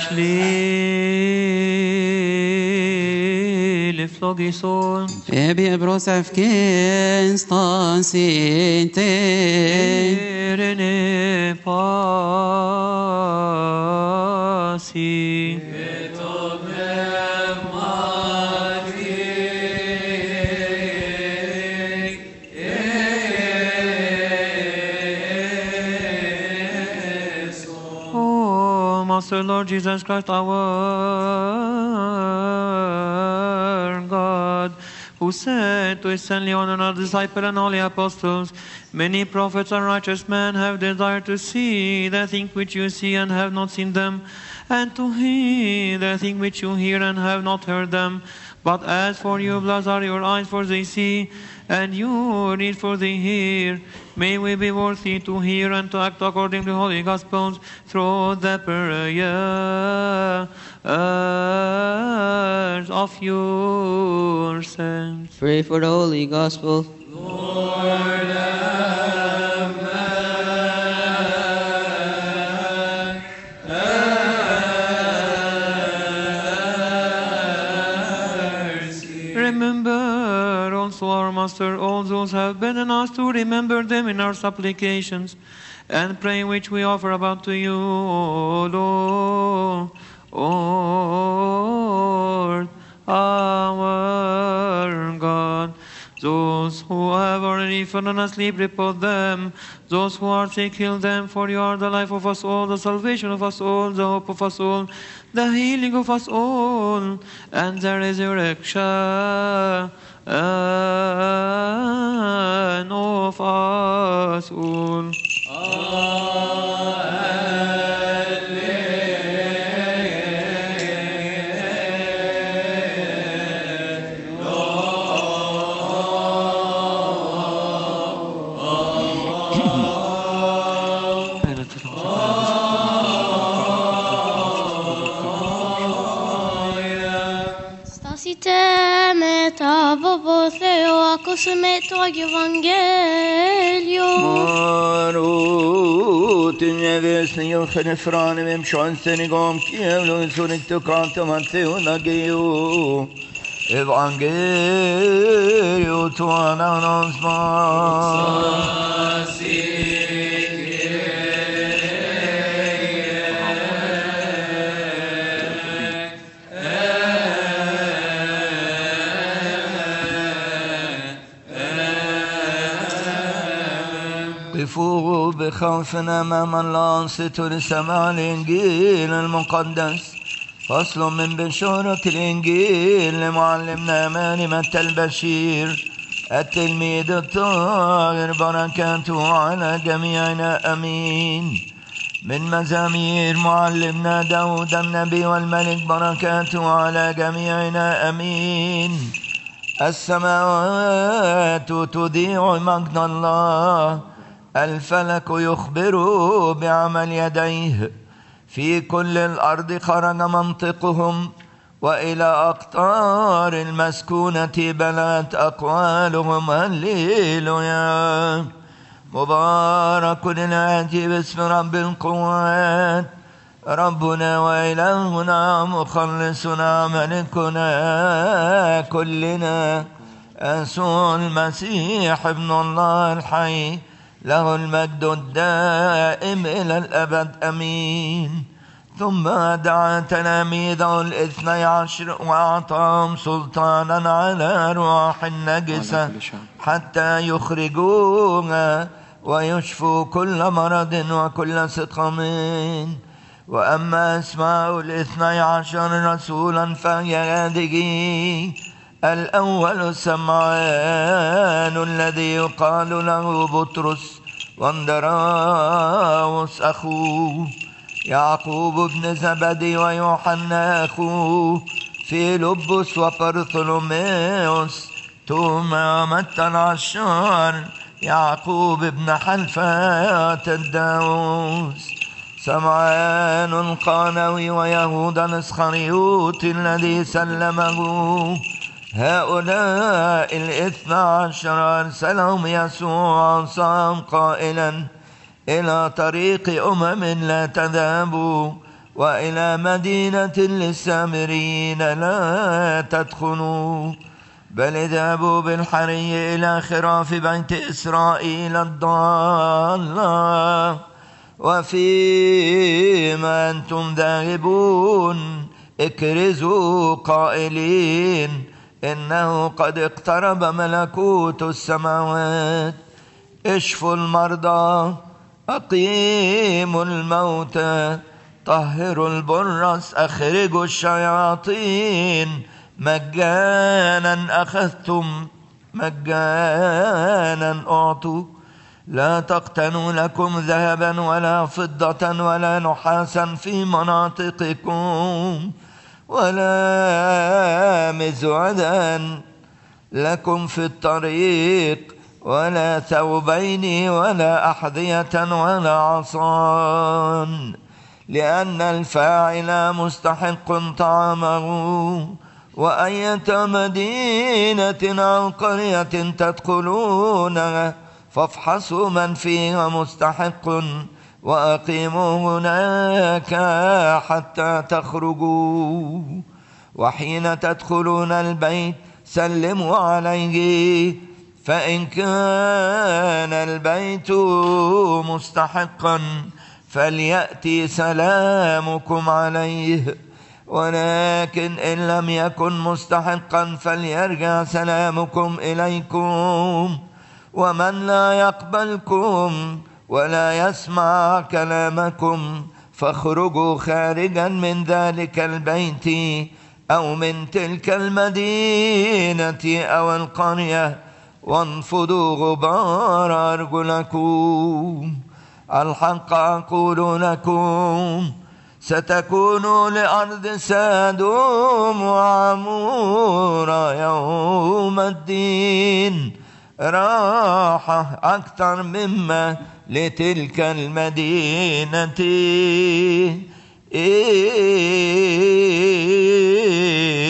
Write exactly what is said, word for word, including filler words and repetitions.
Flogison Ebi brosefkin stansinte Erene pasi Oh, Master Lord Jesus Christ, our God, who said to his Saint Leon and our disciple and holy apostles, many prophets and righteous men have desired to see the things which you see and have not seen them, and to hear the things which you hear and have not heard them. But as for you, blessed are your eyes, for they see, and your ears, for they hear. May we be worthy to hear and to act according to the Holy Gospels through the prayers of your saints. Pray for the Holy Gospel. Lord, have mercy. Remember also our Master, all those who have been in us, to remember them in our supplications and praying which we offer about to you, O Lord. Lord, our God. Those who have already fallen asleep, repose them. Those who are sick, heal them. For you are the life of us all, the salvation of us all, the hope of us all, the healing of us all, and the resurrection of us all. Metavovo Theo acosme to Evangelium. Marut neves nio khnefran mem shonsen gom kielo sunik to kanto mateo nageo Evangelio to anons ma قفوا بخوفنا أمام الله انصتوا لسماع الإنجيل المقدس. فصل من بشارة الإنجيل لمعلمنا ماني متى البشير التلميذ الطاهر، بركاته على جميعنا أمين. من مزامير معلمنا داود النبي والملك، بركاته على جميعنا أمين. السماوات تذيع مجد الله، الفلك يخبر بعمل يديه. في كل الأرض خرج منطقهم، وإلى أقطار المسكونة بلغت أقوالهم. هللويا. مبارك الآتي باسم رب القوات، ربنا وإلهنا مخلصنا ملكنا كلنا يسوع المسيح ابن الله الحي، له المجد الدائم إلى الأبد أمين. ثم دعا تلاميذه الاثني عشر وأعطاهم سلطانا على أرواح النجسة حتى يخرجوها ويشفوا كل مرض وكل سقم. وأما أسماء الاثني عشر رسولا فهي هذه: الأول سمعان الذي يقال له بطرس، واندراوس أخوه، يعقوب بن زبدي ويوحنا أخوه، فيلبس وبرثولوميوس، توما متى العشار، يعقوب بن حلفة الداوس، سمعان القانوي ويهوذا الإسخريوطي الذي سلمه. هؤلاء الاثنى عشر أرسلهم يسوع صام قائلا: إلى طريق أمم لا تذهبوا، وإلى مدينة للسامريين لا تدخلوا، بل اذهبوا بالحري إلى خراف بيت إسرائيل الضالة. وفيما أنتم ذاهبون اكرزوا قائلين إنه قد اقترب ملكوت السماوات. اشفوا المرضى، أقيموا الموتى، طهروا البرص، أخرجوا الشياطين. مجانا أخذتم مجانا أعطوا. لا تقتنوا لكم ذهبا ولا فضة ولا نحاسا في مناطقكم، ولا مزودا لكم في الطريق، ولا ثوبين ولا أحذية ولا عصان، لأن الفاعل مستحق طعامه. وأية مدينة أو قرية تدخلونها فافحصوا من فيها مستحق وأقيموا هناك حتى تخرجوا. وحين تدخلون البيت سلموا عليه، فإن كان البيت مستحقا فليأتي سلامكم عليه، ولكن إن لم يكن مستحقا فليرجع سلامكم إليكم. ومن لا يقبلكم ولا يسمع كلامكم فاخرجوا خارجا من ذلك البيت أو من تلك المدينة أو القرية، وانفضوا غبار أرجلكم. الحق أقول لكم ستكون لأرض سادوم وعمورة يوم الدين راحة أكثر مما لتلك المدينة.